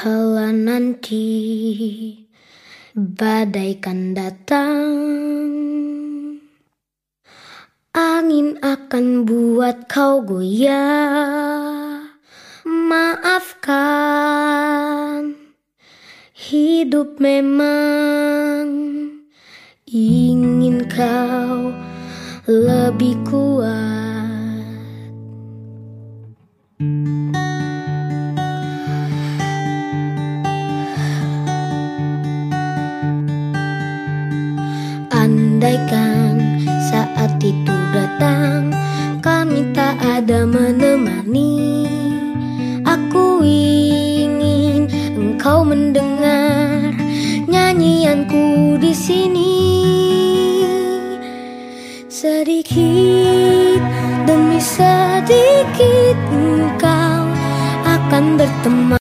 Kala nanti badai kan datang, angin akan buat kau goyah. Maafkan, hidup memang ingin kau lebih kuat. Andaikan saat itu datang, kami tak ada menemani. Aku ingin engkau mendengar nyanyianku di sini. Sedikit demi sedikit engkau akan berteman.